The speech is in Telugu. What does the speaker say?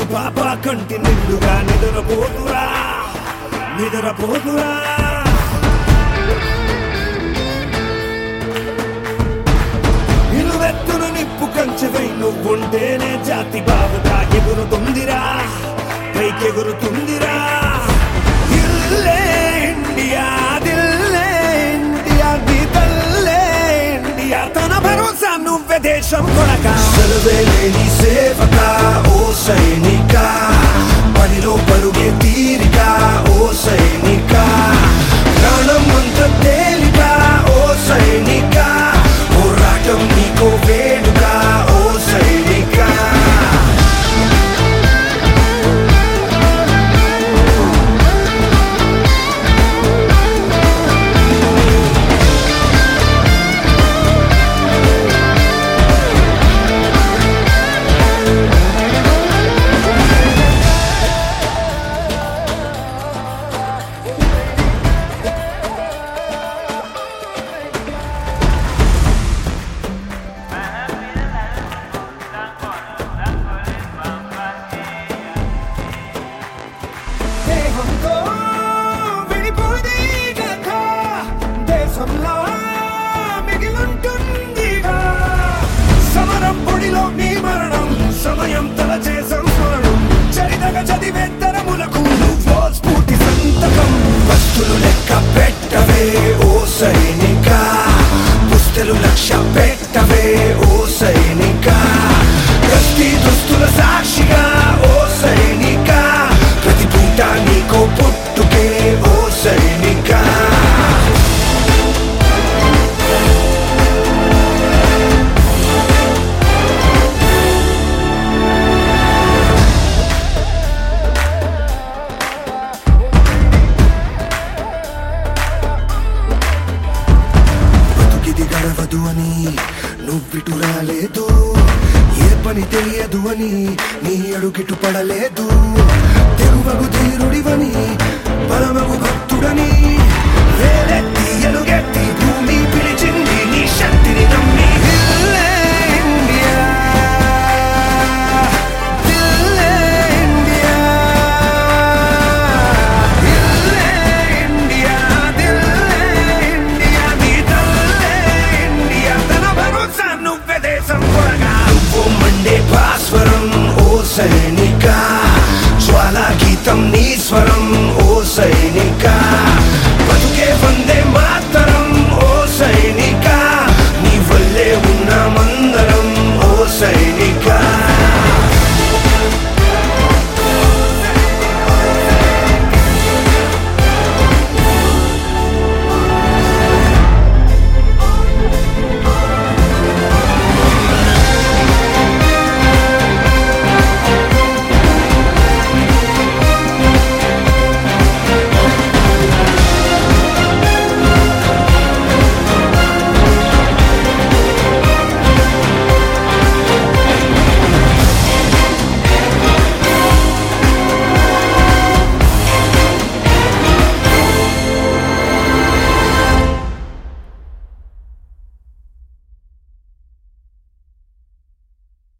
పాప కంటి నిండుగా నిద్రపోతురా నిద్రపోతురా నిలువెత్తును నిప్పు కంచెవై నువ్వుంటేనే జాతి బాబుగా ఎగురుతుందిరా పైకెగురుతుందిరా ఇల్లే ఇండియా దిల్లే ఇండియా నీ తల్లే ఇండియా తన భరోసా నువ్వే దేశం కొనక సెలవేలేని సేవక ఓ సైనిక పనిలో పరుగే తీరిక ఓ సైనిక ప్రాణం అంత తేలిక ఓ సైనిక పోరాటం నీకో వేడుక ఓ సైనిక దేహంతో విడిపోదే కథ దేశంలో మిగిలుంటుందిగా సమరం పొడిలో నీ మరణం సమయం తలచే సంస్మరణం చరితగా చదివే తరములకు నువ్వో స్ఫూర్తి సంతకం వస్తులు లెక్క పెట్టవే ఓ సైనిక పుస్తలు లక్ష్య పెట్టవే ఓ సైనిక ప్రతి దుస్తుల సాక్షిగా ఓ సైనిక ప్రతి పూట నీకో పుట్టుకే ఓ సైనిక బతుకిది గడవదు అని నువ్విటు రాలేదు ఏ పని తెలియదు అని నీ అడుగిటు పడలేదు తెగువగు ధీరుడివని పరమగు భక్తుడని వేలెత్తి